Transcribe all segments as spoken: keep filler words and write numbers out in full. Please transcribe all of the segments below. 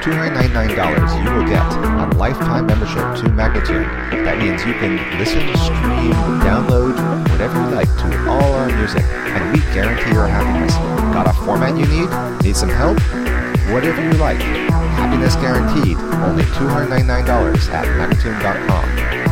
two hundred ninety-nine dollars, you will get a lifetime membership to Magnatune. That means you can listen, stream, download, whatever you like to all our music, and we guarantee your happiness. Got a format you need? Need some help? Whatever you like. Happiness guaranteed. Only two hundred ninety-nine dollars at Magnatune dot com.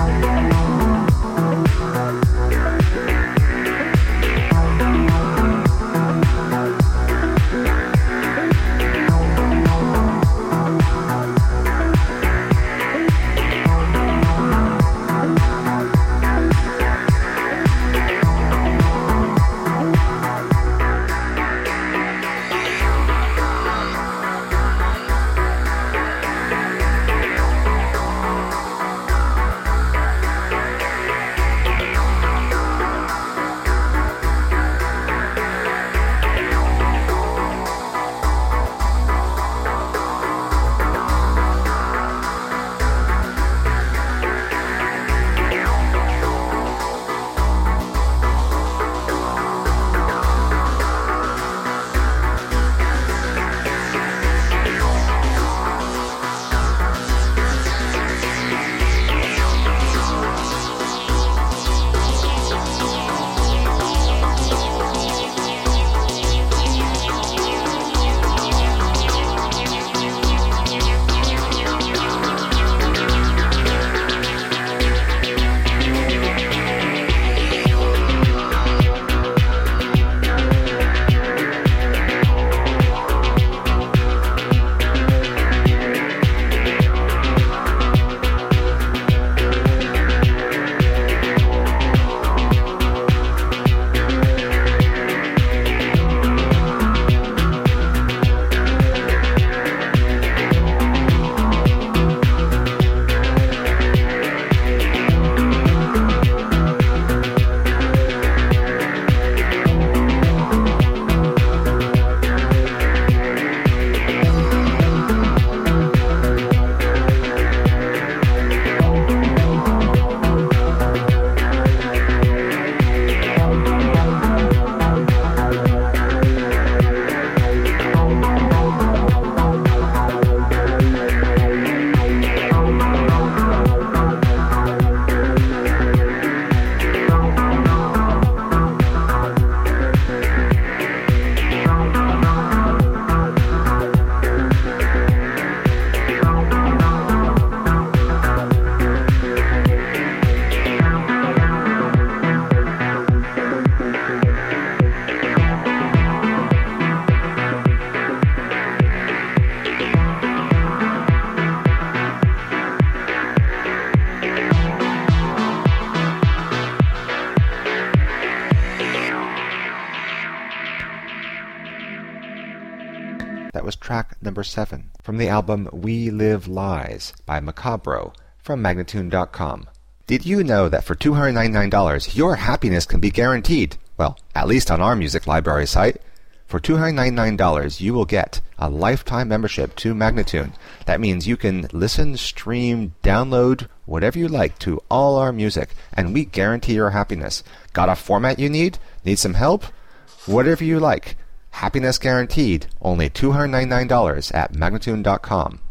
That was track number seven from the album We Live Lies by Macabro from Magnatune dot com. Did you know that for two hundred ninety-nine dollars your happiness can be guaranteed? Well, at least on our music library site. For two hundred ninety-nine dollars you will get a lifetime membership to Magnatune. That means you can listen, stream, download, whatever you like to all our music, and we guarantee your happiness. Got a format you need? Need some help? Whatever you like. Happiness guaranteed. Only two hundred ninety-nine dollars at Magnatune dot com.